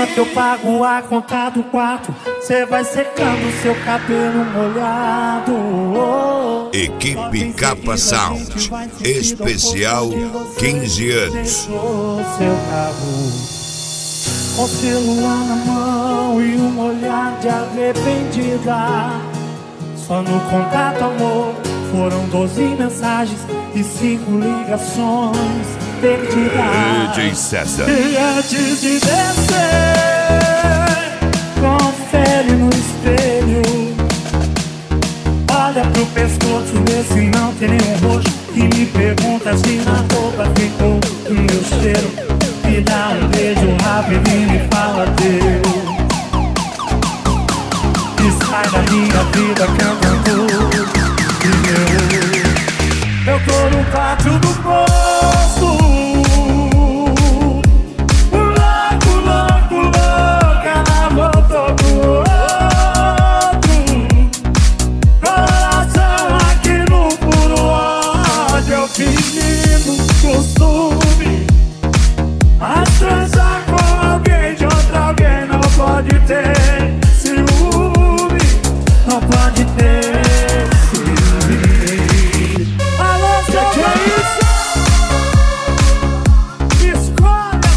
que eu pago a conta do quarto. Cê vai secando seu cabelo molhado. Equipe Capa Sound, especial 15 anos. Seu carro com celular na mão e um olhar de arrependida. Só no contato, amor, foram 12 mensagens e 5 ligações perdidas. DJ César. E antes de descer, confere no espelho. Olha pro pescoço, vê se não tem nenhum roxo. E me pergunta se na roupa ficou o meu cheiro. Me dá um beijo rápido e me fala Deus. E sai da minha vida cantando. Eu tô no quarto do posto. Menino costume, mas transar com alguém de outra alguém não pode ter ciúme, não pode ter ciúme. Alô, seu que é isso? Escolha,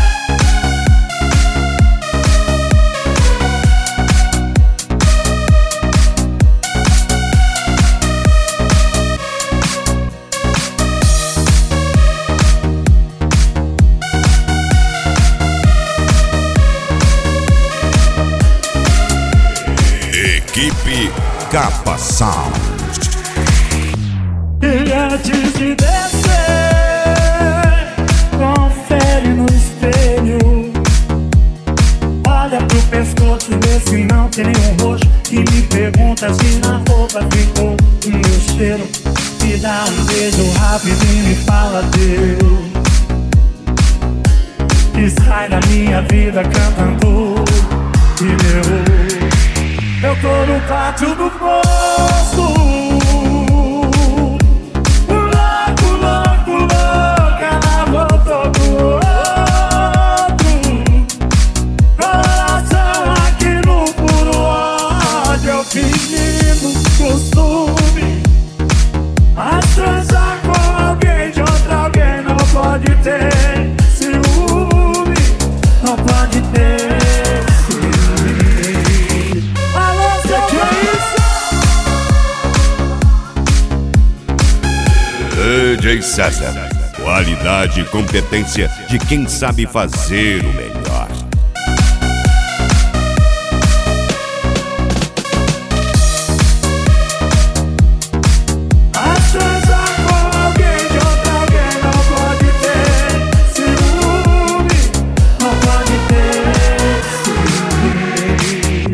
Equipe Capa Sound. E antes de descer, confere no espelho. Olha pro pescoço, vê se não tem nenhum roxo. E me pergunta se na roupa ficou o meu cheiro. Me dá um beijo rápido e me fala Deus. E sai da minha vida cantando. E eu tô no quarto do posto. Louco, louco, louca na volta do outro. Coração aqui no puro ódio. Eu fingindo costume, mas transar com alguém de outra alguém não pode ter ciúme, não pode ter. DJ César, qualidade e competência de quem sabe fazer o melhor.